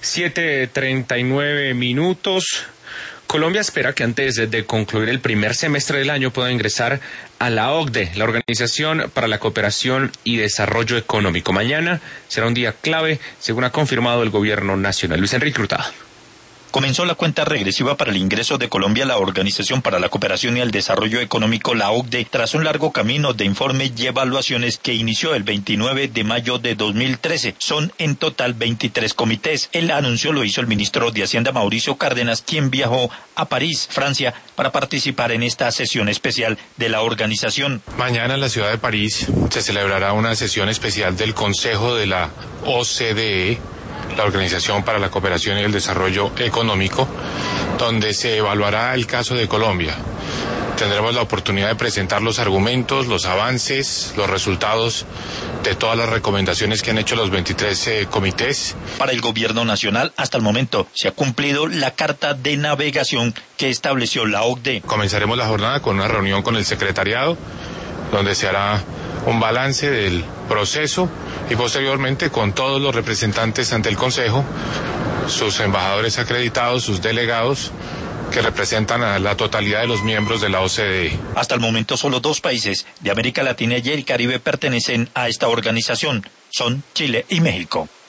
7:39. Colombia espera que antes de concluir el primer semestre del año pueda ingresar a la OCDE, la Organización para la Cooperación y Desarrollo Económico. Mañana será un día clave, según ha confirmado el gobierno nacional. Luis Enrique Hurtado. Comenzó la cuenta regresiva para el ingreso de Colombia a la Organización para la Cooperación y el Desarrollo Económico, la OCDE, tras un largo camino de informes y evaluaciones que inició el 29 de mayo de 2013. Son en total 23 comités. El anuncio lo hizo el ministro de Hacienda, Mauricio Cárdenas, quien viajó a París, Francia, para participar en esta sesión especial de la organización. Mañana en la ciudad de París se celebrará una sesión especial del Consejo de la OCDE, la Organización para la Cooperación y el Desarrollo Económico, donde se evaluará el caso de Colombia. Tendremos la oportunidad de presentar los argumentos, los avances, los resultados de todas las recomendaciones que han hecho los 23 comités. Para el gobierno nacional, hasta el momento, se ha cumplido la carta de navegación que estableció la OCDE. Comenzaremos la jornada con una reunión con el secretariado, donde se hará un balance del proceso y posteriormente con todos los representantes ante el Consejo, sus embajadores acreditados, sus delegados, que representan a la totalidad de los miembros de la OCDE. Hasta el momento solo 2 países de América Latina y el Caribe pertenecen a esta organización, son Chile y México.